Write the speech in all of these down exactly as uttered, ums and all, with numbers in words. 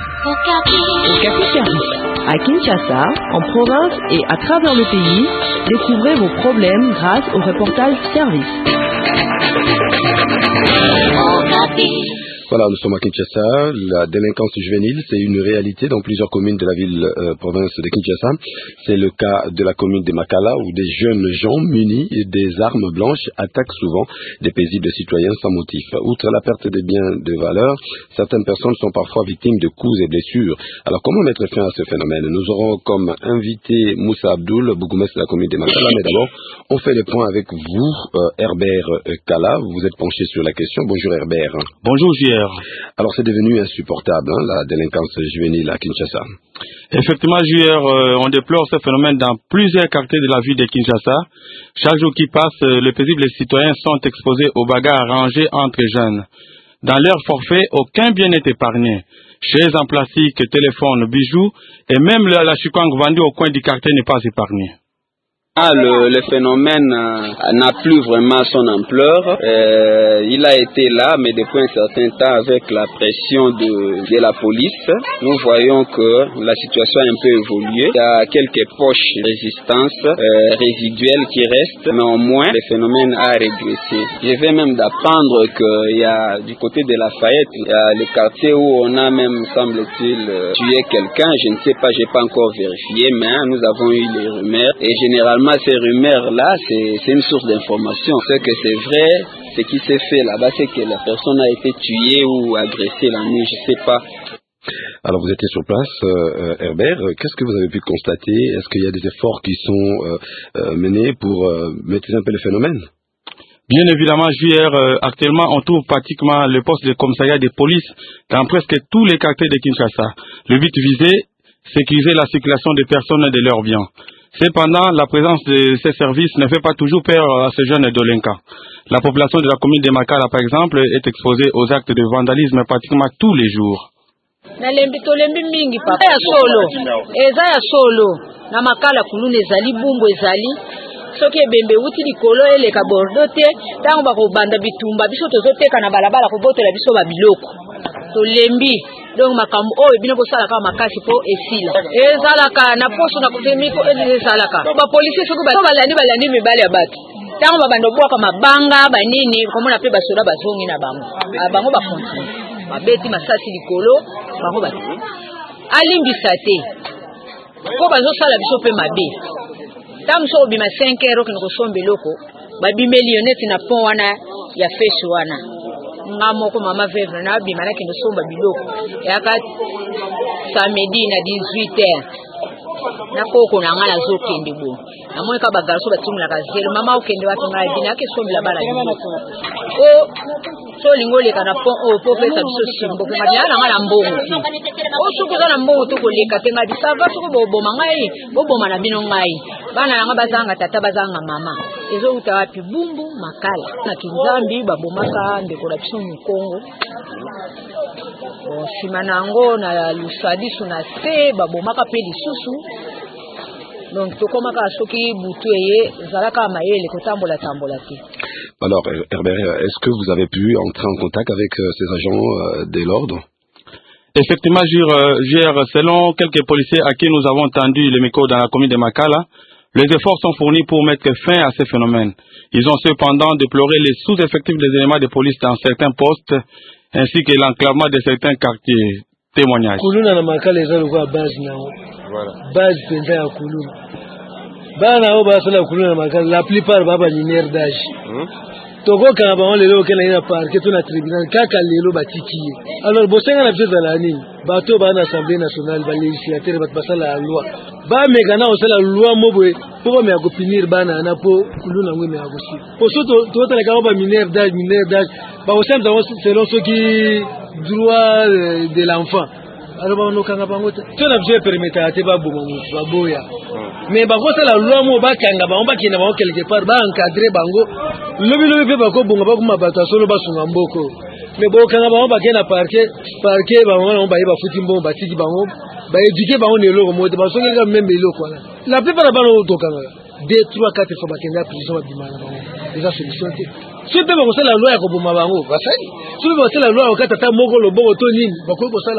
Okapi Service. À Kinshasa, en province et à travers le pays, découvrez vos problèmes grâce au reportage service. Okapi. Voilà, nous sommes à Kinshasa. La délinquance juvénile, c'est une réalité dans plusieurs communes de la ville-province euh, de Kinshasa. C'est le cas de la commune de Makala où des jeunes gens munis des armes blanches attaquent souvent des paisibles citoyens sans motif. Outre la perte des biens de valeur, certaines personnes sont parfois victimes de coups et blessures. Alors comment mettre fin à ce phénomène? Nous aurons comme invité Moussa Abdoul, bourgmestre de la commune de Makala. Mais d'abord, on fait les points avec vous, euh, Herbert Kala. Vous êtes penché sur la question. Bonjour Herbert. Bonjour J R. Alors c'est devenu insupportable, hein, la délinquance juvénile à Kinshasa. Effectivement, J R, euh, on déplore ce phénomène dans plusieurs quartiers de la ville de Kinshasa. Chaque jour qui passe, euh, les paisibles citoyens sont exposés aux bagarres arrangées entre jeunes. Dans leur forfait, aucun bien n'est épargné. Chaises en plastique, téléphones, bijoux et même la, la chikwang vendue au coin du quartier n'est pas épargnée. Ah, le, le phénomène euh, n'a plus vraiment son ampleur. Euh, il a été là, mais depuis un certain temps, avec la pression de, de la police, nous voyons que la situation a un peu évolué. Il y a quelques poches de résistance euh, résiduelles qui restent, mais au moins le phénomène a régressé. Je vais même d'apprendre qu'il y a du côté de Lafayette, il y a le quartier où on a même, semble-t-il, euh, tué quelqu'un. Je ne sais pas, je n'ai pas encore vérifié, mais hein, nous avons eu les rumeurs et généralement ces rumeurs-là, c'est une source d'information. Ce que c'est vrai, ce qui s'est fait là-bas, c'est que la personne a été tuée ou agressée la nuit, je ne sais pas. Alors vous étiez sur place, euh, Herbert, qu'est-ce que vous avez pu constater? Est-ce qu'il y a des efforts qui sont euh, euh, menés pour euh, maîtriser un peu le phénomène? Bien évidemment, J R, euh, actuellement, on trouve pratiquement le poste de commissariat de police dans presque tous les quartiers de Kinshasa. Le but visé, sécuriser la circulation des personnes et de leurs biens. Cependant, la présence de ces services ne fait pas toujours peur à ces jeunes délinquants. La population de la commune de Makala, par exemple, est exposée aux actes de vandalisme pratiquement tous les jours. nalembi tolembi mingi papa ya solo eza ya solo na Makala kuluna ezali bumbu ezali soki ebembe uti likolo eleka bordo te tango bakobanda bitumba biso tozoteka na balabala kobotela biso babiloko tolembi donc makambo oyo bino bosalaka makasi po esila ezalaka na poso na kotemiko ezalaka ba police soki balandi balandi mibale ya bato tango babando bwaka mabanga banini komona pe basoda bazongi na bango bango ba continue babeti masasi likolo bango bato alimbisa te ko bazosala biso pe mabe tango so obima cinq heures kino kosomba eloko babimeli yoneti na pont wana ya feshi wana nga moko mama vevre na bima na kino somba biloko yaka samedi na dix-huit heures na koko na ngala zokende bo na moyo ka bagarso batimula ka zero mama okende watu ngai bina ke sombela bala o so lingole kana pont o po pesa biso simbo ke ngala na ngala mbongo o sukuza na mbongo to koleka te ngadi sava to bobo mangai bobo mana bino ngai bana nga bazanga tata bazanga mama ezo uta wapi bumbu Makala na kinzambi babomaka ndeko la biso mu Kongo bon simanango na lusadisu na se babomaka pe lisusu donc tokomaka soki butu eye zalaka mayele kotambola tambola te. Alors Herbert, est-ce que vous avez pu entrer en contact avec euh, ces agents euh, de l'ordre? Effectivement, J R, selon quelques policiers à qui nous avons tendu le micro dans la commune de Makala, les efforts sont fournis pour mettre fin à ces phénomènes. Ils ont cependant déploré les sous-effectifs des éléments de police dans certains postes, ainsi que l'enclavement de certains quartiers. Témoignage. Kuluna na Makala eza lokwa base nao. Voilà. Base penza ya Kuluna. Bana o base la Kuluna na Makala, la plupart baba mineur d'âge. Hmm? Toko kanga bango lelo okela ina parquet to na tribunal kaka lelo batikiye. Alors bosenga na biso zala nini? Bato ba na assemblée nationale ba législateur ba basala la loi. Ba megana osala loi mobwe po ba me ya punir bana na po Kuluna ngwe me ya kosi. Po so to to tala ka ba mineur d'âge mineur d'âge ba osemza selon ce qui droit de l'enfant. Alors on okanga bango te. To na biso permettre ate ba boma mutu ba boya. Mais ba kosala loi mo ba kanga ba on ba kina ba quelque part ba encadrer bango. Lobi lobi pe ba ko bonga ba kuma bato solo ba sunga mboko. Mais bo kanga ba on ba kena parquet parquet ba on ba ba futi mbomba tiki bango ba éduquer bango ne loko mo te ba songa même eloko wana. La plupart ba no to kanga. deux trois quatre fois ba kena prison ba bimana bango. Eza solution te. Si pe ba kosala loi ya ko boma bango, ba sali. Si pe ba kosala loi o kata ta moko lo bongo to nini, ba ko kosala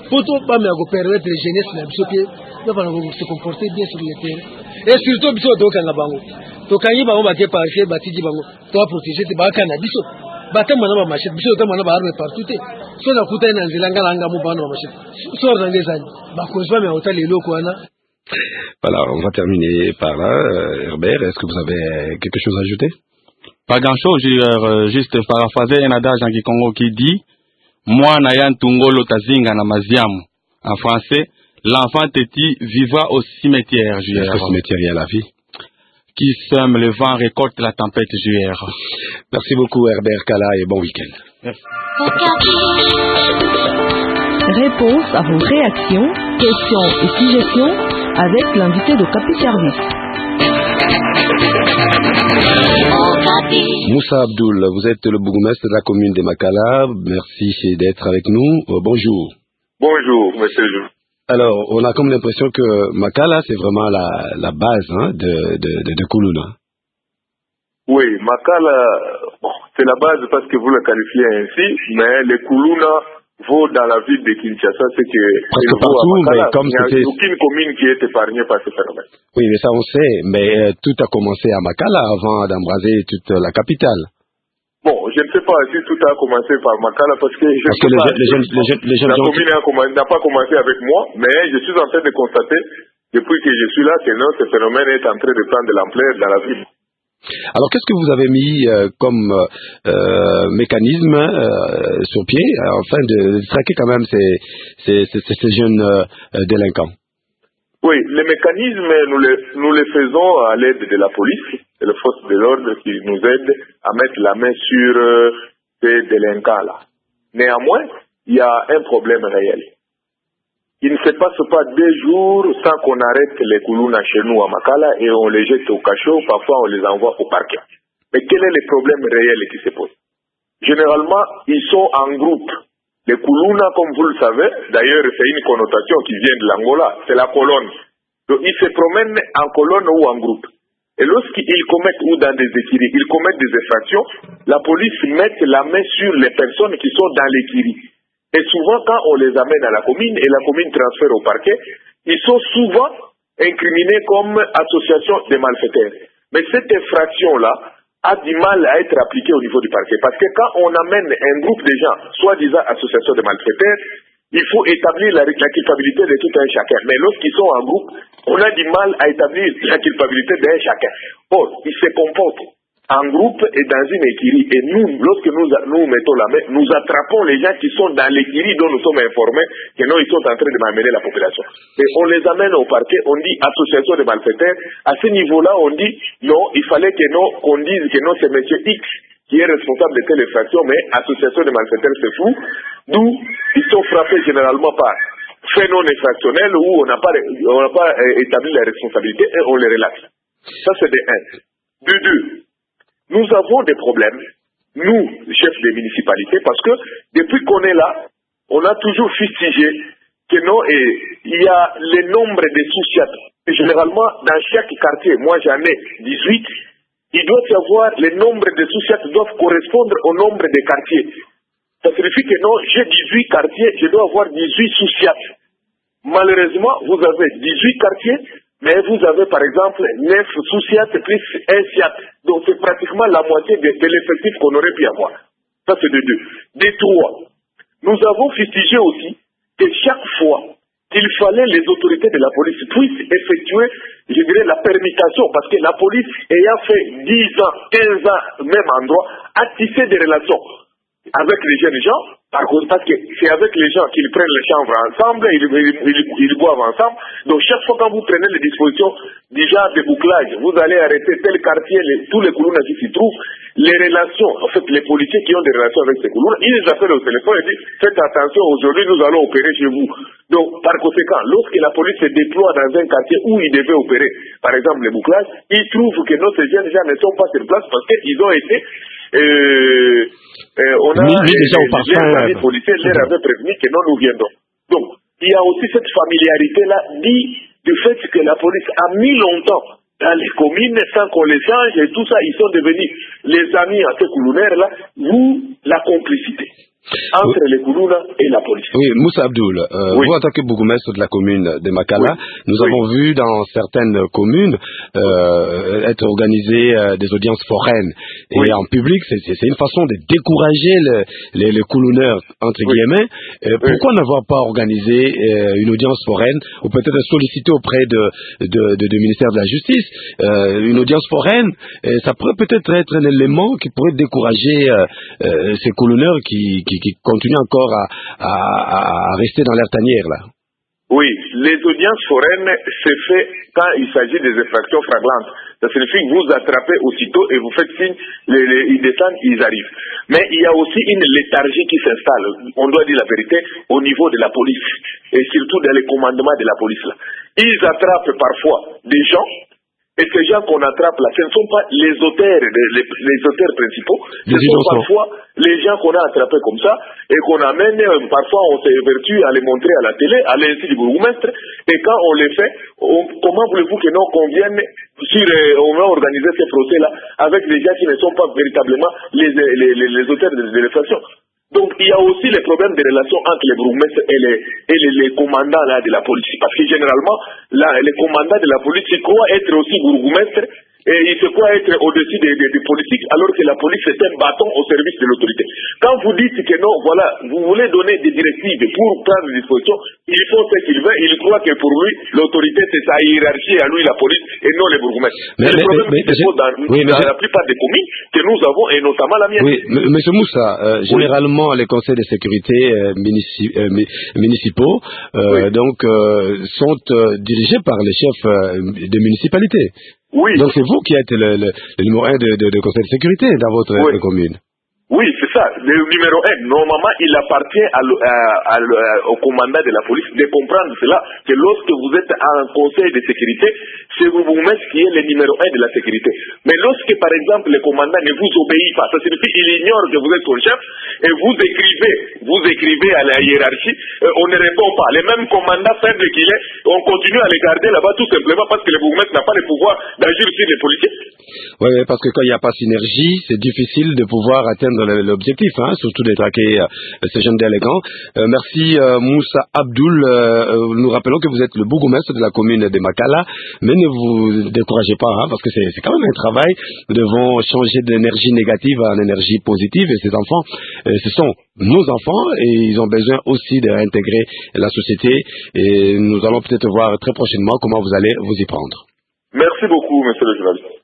pour tout pas mais permettre les jeunesses na biso que nous se comporter bien sur le terrain et surtout biso to kanga bango to kanyi bango ba ke parquet ba tiji bango to protéger te ba kana biso ba te mona ba machette biso te mona ba arme partout te so na kuta na nzilanga langa mu bana ba machette so na ngezani ba kozwa mais hôtel eloko wana. Voilà, on va terminer par là. Euh, Herbert, est-ce que vous avez quelque chose à ajouter? Pas grand-chose, euh, juste paraphraser un adage en Kikongo qui dit moi nayan tungolo tazinga na maziamu. En français, l'enfant téti vivra au cimetière. Est-ce que cimetière il y a la vie? Qui sème le vent récolte la tempête juillet. Merci beaucoup Herbert Kala et bon week-end. Merci. Réponse à vos réactions, questions et suggestions avec l'invité de Capi Service. Moussa Abdoul, vous êtes le bourgmestre de la commune de Makala. Merci d'être avec nous. Euh, bonjour. Bonjour, monsieur. Alors, on a comme l'impression que Makala, c'est vraiment la, la base hein, de, de, de, de Kuluna. Oui, Makala, bon, c'est la base parce que vous le qualifiez ainsi, mais les Kuluna vaut dans la ville de Kinshasa, c'est que presque partout, mais comme il n'y a aucune commune qui est épargnée par ce phénomène. Oui, mais ça on sait, mais euh, tout a commencé à Makala avant d'embraser toute la capitale. Bon, je ne sais pas si tout a commencé par Makala parce que, je parce que les, pas, les, jeunes, les, jeunes, les jeunes la gens commune n'a pas commencé avec moi, mais je suis en train de constater, depuis que je suis là, que non, ce phénomène est en train de prendre de l'ampleur dans la ville. Alors, qu'est-ce que vous avez mis euh, comme euh, mécanisme euh, sur pied afin de, de traquer quand même ces, ces, ces, ces jeunes euh, délinquants? Oui, les mécanismes, nous les, nous les faisons à l'aide de la police et les forces de l'ordre qui nous aident à mettre la main sur euh, ces délinquants-là. Néanmoins, il y a un problème réel. Il ne se passe pas deux jours sans qu'on arrête les Kuluna chez nous à Makala et on les jette au cachot, parfois on les envoie au parquet. Mais quel est le problème réel qui se pose? Généralement, ils sont en groupe. Les Kuluna, comme vous le savez, d'ailleurs c'est une connotation qui vient de l'Angola, c'est la colonne. Donc ils se promènent en colonne ou en groupe. Et lorsqu'ils commettent, ou dans des écuries, ils commettent des infractions, la police met la main sur les personnes qui sont dans l'écurie. Et souvent, quand on les amène à la commune et la commune transfère au parquet, ils sont souvent incriminés comme association de malfaiteurs. Mais cette infraction-là a du mal à être appliquée au niveau du parquet. Parce que quand on amène un groupe de gens, soi-disant association de malfaiteurs, il faut établir la, la culpabilité de tout un chacun. Mais lorsqu'ils sont en groupe, on a du mal à établir la culpabilité d'un chacun. Or, ils se comportent en groupe et dans une écurie. Et nous, lorsque nous, nous mettons la main, nous attrapons les gens qui sont dans l'écurie dont nous sommes informés que non, ils sont en train de m'amener la population. Et on les amène au parquet, on dit association de malfaiteurs. À ce niveau-là, on dit non, il fallait que non, qu'on dise que non, c'est monsieur X qui est responsable de telle infraction, mais association de malfaiteurs, c'est fou. D'où ils sont frappés généralement par faits non infractionnels où on n'a pas, on n'a pas euh, établi la responsabilité et on les relaxe. Ça, c'est de un. De deux. Nous avons des problèmes, nous, chefs des municipalités, parce que depuis qu'on est là, on a toujours fustigé que non, et il y a le nombre de sous-siats. Généralement, dans chaque quartier, moi j'en ai dix-huit, il doit y avoir, le nombre de sous-siats doivent correspondre au nombre de quartiers. Ça signifie que non, j'ai dix-huit quartiers, je dois avoir dix-huit sous-siats. Malheureusement, vous avez dix-huit quartiers, mais vous avez par exemple neuf sous-siats plus un siat. Donc c'est pratiquement la moitié de, de l'effectif qu'on aurait pu avoir. Ça c'est de deux. De trois, nous avons fustigé aussi que chaque fois qu'il fallait les autorités de la police puissent effectuer, je dirais, la permutation, parce que la police ayant fait dix ans, quinze ans, même endroit, a tissé des relations avec les jeunes gens, parce que c'est avec les gens qu'ils prennent les chambres ensemble, ils, ils, ils, ils boivent ensemble. Donc chaque fois quand vous prenez les dispositions déjà de bouclage, vous allez arrêter tel quartier, les, tous les Kuluna qui s'y trouvent, les relations, en fait les policiers qui ont des relations avec ces Kuluna, ils les appellent au téléphone et disent faites attention, aujourd'hui nous allons opérer chez vous. Donc par conséquent, lorsque la police se déploie dans un quartier où ils devaient opérer, par exemple les bouclages, ils trouvent que non, ces jeunes gens ne sont pas sur place parce qu'ils ont été Euh, euh, on a mis, mis déjà au parfum, les amis policiers leur avaient prévenu que non, nous viendrons. Donc, il y a aussi cette familiarité-là, dit du fait que la police a mis longtemps dans les communes sans qu'on les change et tout ça, ils sont devenus les amis à ce coulonaire-là, ou la complicité. entre oui. les Koulouna et la police. Oui, Moussa Abdoul, euh, oui. vous en tant que bourgmestre de la commune de Makala, oui. nous oui. avons vu dans certaines communes euh, être organisées euh, des audiences foraines. Et oui. en public, c'est une façon de décourager le, les, les Koulouneurs, entre oui. guillemets. Euh, oui. Pourquoi n'avoir pas organisé euh, une audience foraine, ou peut-être solliciter auprès de, de, de, de ministère de la Justice euh, une audience foraine? euh, Ça pourrait peut-être être un élément qui pourrait décourager euh, euh, ces Koulouneurs qui, qui qui continuent encore à, à, à rester dans leur tanière, là. Oui, les audiences foraines, c'est fait quand il s'agit des infractions flagrantes. Ça signifie que vous attrapez aussitôt et vous faites signe, les, les, ils descendent, ils arrivent. Mais il y a aussi une léthargie qui s'installe, on doit dire la vérité, au niveau de la police, et surtout dans les commandements de la police, là. Ils attrapent parfois des gens, et ces gens qu'on attrape là, ce ne sont pas les auteurs, les, les, les auteurs principaux, ce sont parfois les gens qu'on a attrapés comme ça, et qu'on amène, parfois on s'évertue à les montrer à la télé, à l'insu du bourgmestre, et quand on les fait, on, comment voulez-vous que nous qu'on vienne sur, euh, on va organiser ces procès-là, avec des gens qui ne sont pas véritablement les, les, les, les auteurs de l'infraction. Donc, il y a aussi les problèmes de relations entre les bourgmestres et les, et les, les commandants là, de la police. Parce que généralement, là, les commandants de la police, ils croient être aussi bourgmestres et ils se croient être au-dessus des, des, des politiques, alors que la police est un bâton au service de l'autorité. Quand vous dites que non, voilà, vous voulez donner des directives pour prendre des dispositions, il faut ce qu'il veut, il croit que pour lui, l'autorité, c'est sa hiérarchie, à lui, la police, et non les bourgmestres. Mais, mais le problème mais, mais, qui se pose dans, oui, dans la plupart des communes que nous avons, et notamment la mienne. Oui, M. Moussa, euh, généralement, oui. les conseils de sécurité euh, munici euh, municipaux euh, oui. donc, euh, sont euh, dirigés par les chefs euh, de municipalités. Oui. Donc c'est vous qui êtes le, le, le numéro un de, de, de conseil de sécurité dans votre oui. commune. Oui, c'est ça. Le numéro un, normalement, il appartient à le, à, à, à, au commandant de la police de comprendre cela, que lorsque vous êtes en conseil de sécurité, c'est vous-même qui est le numéro un de la sécurité. Mais lorsque, par exemple, le commandant ne vous obéit pas, ça signifie qu'il ignore que vous êtes son chef, et vous écrivez, vous écrivez à la hiérarchie, euh, on ne répond pas. Les mêmes commandants faibles qu'il est, on continue à les garder là-bas tout simplement parce que le bourgmestre n'a pas le pouvoir d'agir sur les policiers. Oui, parce que quand il n'y a pas synergie, c'est difficile de pouvoir atteindre l'objectif, hein, surtout de traquer euh, ces jeunes délinquants. Euh, merci euh, Moussa Abdoul. Euh, nous rappelons que vous êtes le bourgmestre de la commune de Makala, mais ne vous découragez pas, hein, parce que c'est quand même un travail. Nous devons changer d'énergie négative en énergie positive, et ces enfants, euh, ce sont nos enfants, et ils ont besoin aussi de réintégrer la société, et nous allons peut-être voir très prochainement comment vous allez vous y prendre. Merci beaucoup, monsieur le journaliste.